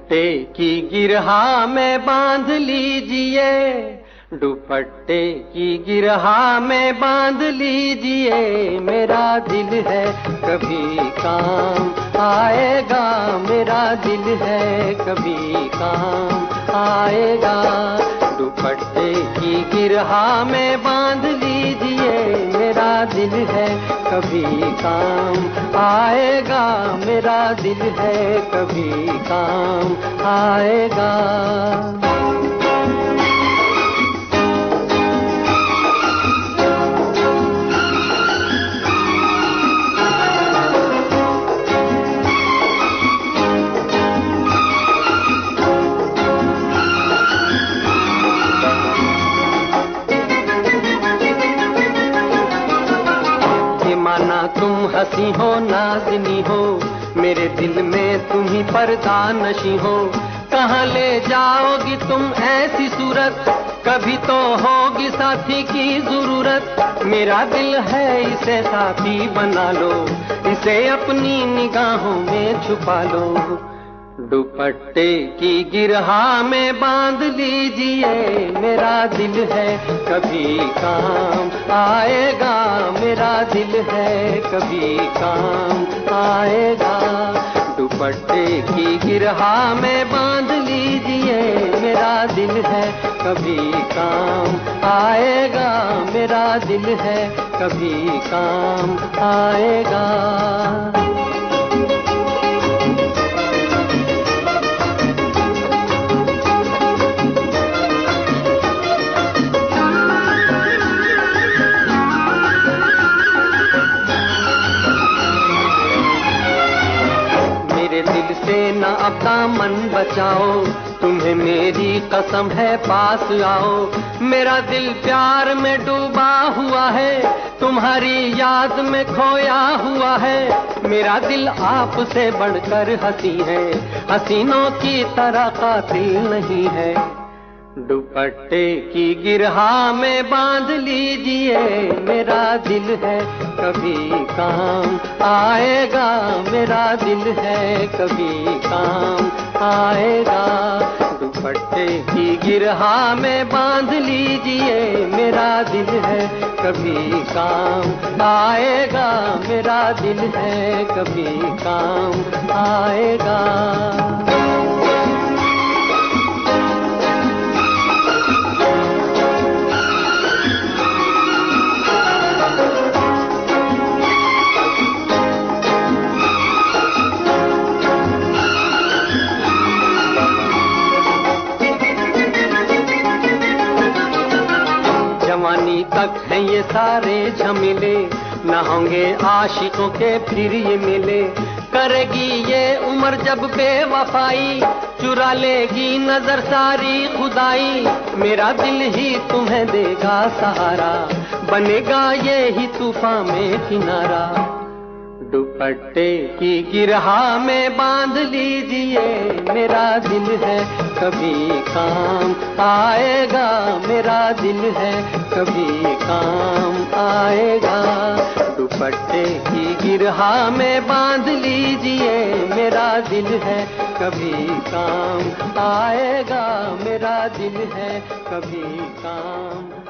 दुपट्टे की गिरहा में बांध लीजिए, दुपट्टे की गिरहा में बांध लीजिए। मेरा दिल है कभी काम आएगा, मेरा दिल है कभी काम आएगा। दुपट्टे की गिरहा में बांध लीजिए, मेरा दिल है कभी काम आएगा, मेरा दिल है कभी काम आएगा। माना तुम हंसी हो नाज़नी हो, मेरे दिल में तुम ही पर्दा नशी हो। कहाँ ले जाओगी तुम ऐसी सूरत, कभी तो होगी साथी की जरूरत। मेरा दिल है इसे साथी बना लो, इसे अपनी निगाहों में छुपा लो। दुपट्टे की गिरहा में बांध लीजिए, मेरा दिल है कभी काम आएगा, मेरा दिल है कभी काम आएगा। दुपट्टे की गिरहा में बांध लीजिए, मेरा दिल है कभी काम आएगा, मेरा दिल है कभी काम आएगा। दिल से न अब दामन बचाओ, तुम्हें मेरी कसम है पास आओ। मेरा दिल प्यार में डूबा हुआ है, तुम्हारी याद में खोया हुआ है। मेरा दिल आपसे बढ़कर हंसी है, हसीनों की तरह कातिल नहीं है। दुपट्टे की गिरहा में बांध लीजिए, मेरा दिल है कभी काम आएगा, मेरा दिल है कभी काम आएगा। दुपट्टे की गिरहा में बांध लीजिए, मेरा दिल है कभी काम आएगा, मेरा दिल है कभी काम आएगा। जवानी तक है ये सारे झमेले, न होंगे आशिकों के फिर ये मिले। करेगी ये उम्र जब बेवफाई, चुरा लेगी नजर सारी खुदाई। मेरा दिल ही तुम्हें देगा सहारा, बनेगा ये ही तूफान में किनारा। दुपट्टे की गिरहा में बांध लीजिए, मेरा दिल है कभी काम आएगा, मेरा दिल है कभी काम आएगा। दुपट्टे की गिरहा में बांध लीजिए, मेरा दिल है कभी काम आएगा, मेरा दिल है कभी काम